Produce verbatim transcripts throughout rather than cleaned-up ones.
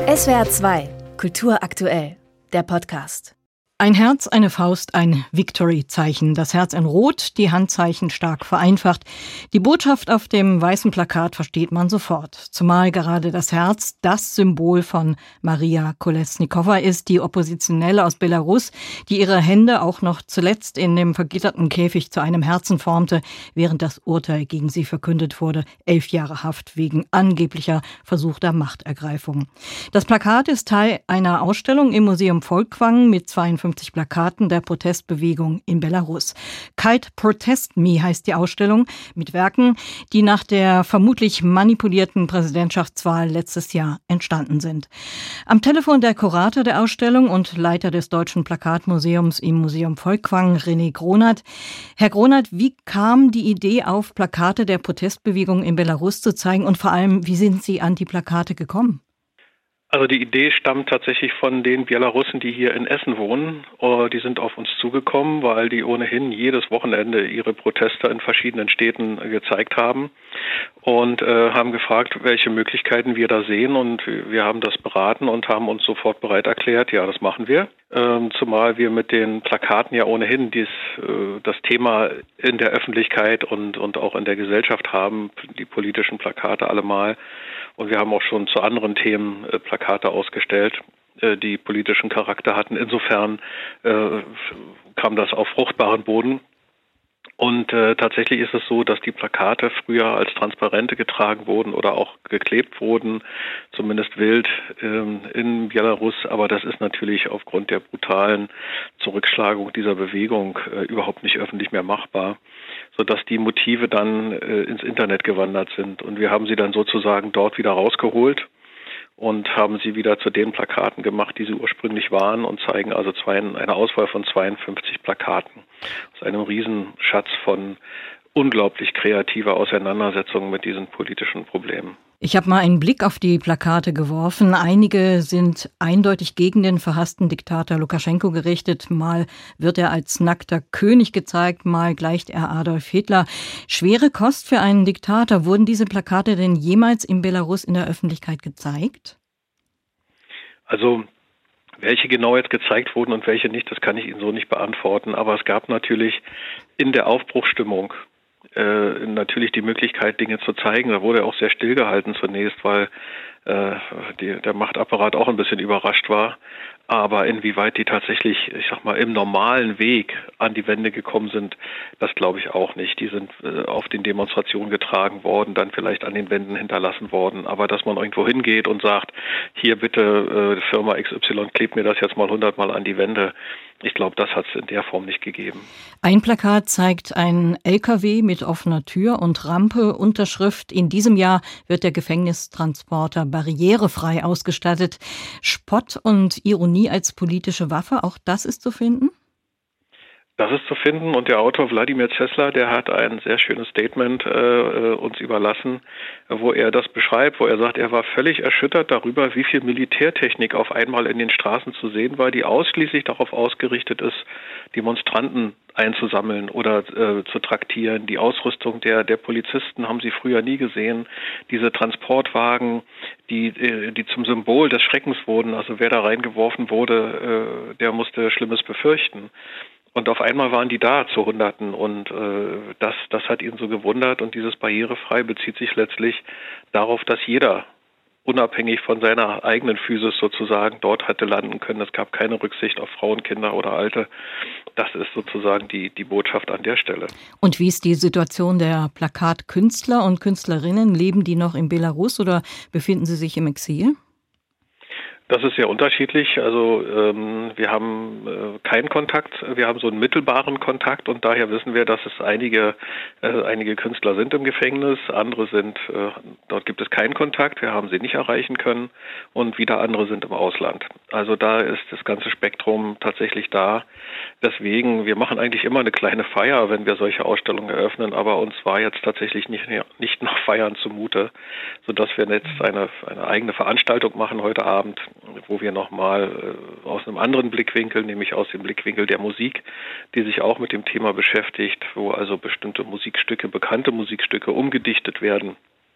S W R zwei, Kultur aktuell, der Podcast. Ein Herz, eine Faust, ein Victory-Zeichen. Das Herz in Rot, die Handzeichen stark vereinfacht. Die Botschaft auf dem weißen Plakat versteht man sofort. Zumal gerade das Herz das Symbol von Maria Kolesnikowa ist, die Oppositionelle aus Belarus, die ihre Hände auch noch zuletzt in dem vergitterten Käfig zu einem Herzen formte, während das Urteil gegen sie verkündet wurde. Elf Jahre Haft wegen angeblicher versuchter Machtergreifung. Das Plakat ist Teil einer Ausstellung im Museum Folkwang mit zweiundfünfzig Plakaten der Protestbewegung in Belarus. Kalt Protest Me heißt die Ausstellung, mit Werken, die nach der vermutlich manipulierten Präsidentschaftswahl letztes Jahr entstanden sind. Am Telefon der Kurator der Ausstellung und Leiter des Deutschen Plakatmuseums im Museum Folkwang, René Gronert. Herr Gronert, wie kam die Idee auf, Plakate der Protestbewegung in Belarus zu zeigen und vor allem, wie sind Sie an die Plakate gekommen? Also die Idee stammt tatsächlich von den Belarussen, die hier in Essen wohnen. Die sind auf uns zugekommen, weil die ohnehin jedes Wochenende ihre Proteste in verschiedenen Städten gezeigt haben und äh, haben gefragt, welche Möglichkeiten wir da sehen. Und wir haben das beraten und haben uns sofort bereit erklärt, ja, das machen wir. Ähm, zumal wir mit den Plakaten ja ohnehin dies, äh, das Thema in der Öffentlichkeit und, und auch in der Gesellschaft haben, die politischen Plakate allemal. Und wir haben auch schon zu anderen Themen äh, Plakate ausgestellt, äh, die politischen Charakter hatten. Insofern äh, kam das auf fruchtbaren Boden. Und äh, tatsächlich ist es so, dass die Plakate früher als Transparente getragen wurden oder auch geklebt wurden, zumindest wild ähm, in Belarus. Aber das ist natürlich aufgrund der brutalen Zurückschlagung dieser Bewegung äh, überhaupt nicht öffentlich mehr machbar, sodass die Motive dann äh, ins Internet gewandert sind. Und wir haben sie dann sozusagen dort wieder rausgeholt und haben sie wieder zu den Plakaten gemacht, die sie ursprünglich waren, und zeigen also zwei, eine Auswahl von zweiundfünfzig Plakaten aus einem Riesenschatz von unglaublich kreativer Auseinandersetzung mit diesen politischen Problemen. Ich habe mal einen Blick auf die Plakate geworfen. Einige sind eindeutig gegen den verhassten Diktator Lukaschenko gerichtet. Mal wird er als nackter König gezeigt, mal gleicht er Adolf Hitler. Schwere Kost für einen Diktator. Wurden diese Plakate denn jemals in Belarus in der Öffentlichkeit gezeigt? Also welche genau jetzt gezeigt wurden und welche nicht, das kann ich Ihnen so nicht beantworten. Aber es gab natürlich in der Aufbruchsstimmung Äh, natürlich die Möglichkeit, Dinge zu zeigen. Da wurde er auch sehr stillgehalten zunächst, weil äh, die, der Machtapparat auch ein bisschen überrascht war. Aber inwieweit die tatsächlich, ich sag mal, im normalen Weg an die Wände gekommen sind, das glaube ich auch nicht. Die sind äh, auf den Demonstrationen getragen worden, dann vielleicht an den Wänden hinterlassen worden. Aber dass man irgendwo hingeht und sagt, hier bitte äh, Firma X Y, klebt mir das jetzt mal hundertmal an die Wände, ich glaube, das hat es in der Form nicht gegeben. Ein Plakat zeigt einen L K W mit offener Tür und Rampe, Unterschrift: In diesem Jahr wird der Gefängnistransporter barrierefrei ausgestattet. Spott und Ironie als politische Waffe, auch das ist zu finden? Das ist zu finden, und der Autor Wladimir Cesla, der hat ein sehr schönes Statement äh, uns überlassen, wo er das beschreibt, wo er sagt, er war völlig erschüttert darüber, wie viel Militärtechnik auf einmal in den Straßen zu sehen war, die ausschließlich darauf ausgerichtet ist, Demonstranten einzusammeln oder äh, zu traktieren. Die Ausrüstung der der Polizisten haben sie früher nie gesehen. Diese Transportwagen, die äh, die zum Symbol des Schreckens wurden, also wer da reingeworfen wurde, äh, der musste Schlimmes befürchten. Und auf einmal waren die da zu Hunderten, und äh, das, das hat ihn so gewundert. Und dieses barrierefrei bezieht sich letztlich darauf, dass jeder unabhängig von seiner eigenen Physis sozusagen dort hätte landen können. Es gab keine Rücksicht auf Frauen, Kinder oder Alte. Das ist sozusagen die, die Botschaft an der Stelle. Und wie ist die Situation der Plakatkünstler und Künstlerinnen? Leben die noch in Belarus oder befinden sie sich im Exil? Das ist sehr unterschiedlich. Also ähm, wir haben äh, keinen Kontakt, wir haben so einen mittelbaren Kontakt, und daher wissen wir, dass es einige äh, einige Künstler sind im Gefängnis, andere sind, äh, dort gibt es keinen Kontakt, wir haben sie nicht erreichen können, und wieder andere sind im Ausland. Also da ist das ganze Spektrum tatsächlich da. Deswegen, wir machen eigentlich immer eine kleine Feier, wenn wir solche Ausstellungen eröffnen, aber uns war jetzt tatsächlich nicht, nicht nach Feiern zumute, sodass wir jetzt eine, eine eigene Veranstaltung machen heute Abend, wo wir nochmal äh, aus einem anderen Blickwinkel, nämlich aus dem Blickwinkel der Musik, die sich auch mit dem Thema beschäftigt, wo also bestimmte Musikstücke, bekannte Musikstücke umgedichtet werden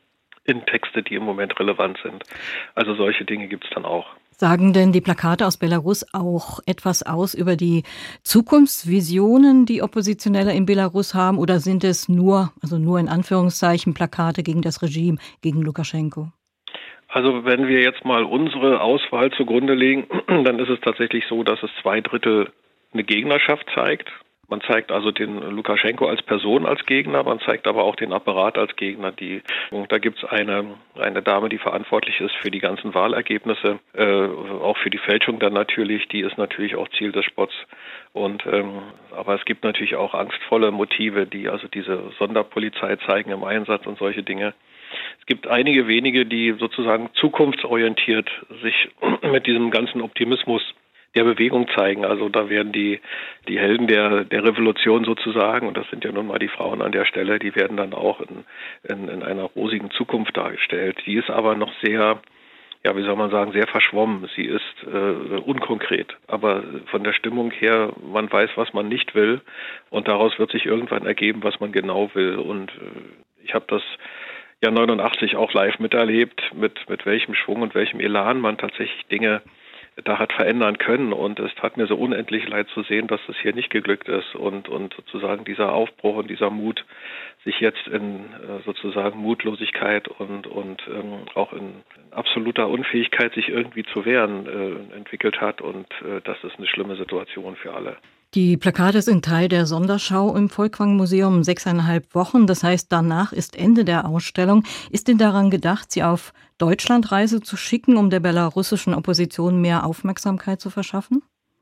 in Texte, die im Moment relevant sind. Also solche Dinge gibt es dann auch. Sagen denn die Plakate aus Belarus auch etwas aus über die Zukunftsvisionen, die Oppositionelle in Belarus haben, oder sind es nur, also nur in Anführungszeichen, Plakate gegen das Regime, gegen Lukaschenko? Also wenn wir jetzt mal unsere Auswahl zugrunde legen, dann ist es tatsächlich so, dass es zwei Drittel eine Gegnerschaft zeigt. Man zeigt also den Lukaschenko als Person als Gegner, man zeigt aber auch den Apparat als Gegner. Die, da gibt es eine, eine Dame, die verantwortlich ist für die ganzen Wahlergebnisse, äh, auch für die Fälschung dann natürlich, die ist natürlich auch Ziel des Spotts. Und ähm, aber es gibt natürlich auch angstvolle Motive, die also diese Sonderpolizei zeigen im Einsatz und solche Dinge. Es gibt einige wenige, die sozusagen zukunftsorientiert sich mit diesem ganzen Optimismus der Bewegung zeigen. Also da werden die die Helden der der Revolution sozusagen, und das sind ja nun mal die Frauen an der Stelle, die werden dann auch in, in, in einer rosigen Zukunft dargestellt. Die ist aber noch sehr, ja, wie soll man sagen, sehr verschwommen. Sie ist äh, unkonkret. Aber von der Stimmung her, man weiß, was man nicht will, und daraus wird sich irgendwann ergeben, was man genau will. Und äh, ich habe das ja neunundachtzig auch live miterlebt, mit mit welchem Schwung und welchem Elan man tatsächlich Dinge da hat verändern können, und es tat mir so unendlich leid zu sehen, dass das hier nicht geglückt ist, und und sozusagen dieser Aufbruch und dieser Mut sich jetzt in äh, sozusagen Mutlosigkeit und und ähm, auch in absoluter Unfähigkeit, sich irgendwie zu wehren, äh, entwickelt hat, und äh, das ist eine schlimme Situation für alle. Die Plakate sind Teil der Sonderschau im Folkwang-Museum, sechseinhalb Wochen. Das heißt, danach ist Ende der Ausstellung. Ist denn daran gedacht, sie auf Deutschlandreise zu schicken, um der belarussischen Opposition mehr Aufmerksamkeit zu verschaffen?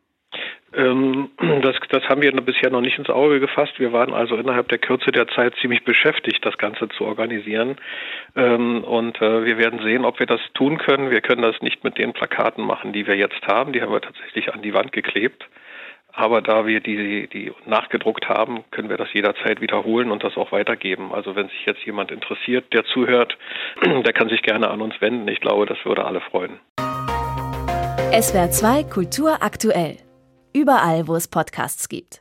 Ähm, das, das haben wir bisher noch nicht ins Auge gefasst. Wir waren also innerhalb der Kürze der Zeit ziemlich beschäftigt, das Ganze zu organisieren. Ähm, und äh, wir werden sehen, ob wir das tun können. Wir können das nicht mit den Plakaten machen, die wir jetzt haben. Die haben wir tatsächlich an die Wand geklebt. Aber da wir die, die nachgedruckt haben, können wir das jederzeit wiederholen und das auch weitergeben. Also wenn sich jetzt jemand interessiert, der zuhört, der kann sich gerne an uns wenden. Ich glaube, das würde alle freuen. S W R zwei Kultur aktuell. Überall, wo es Podcasts gibt.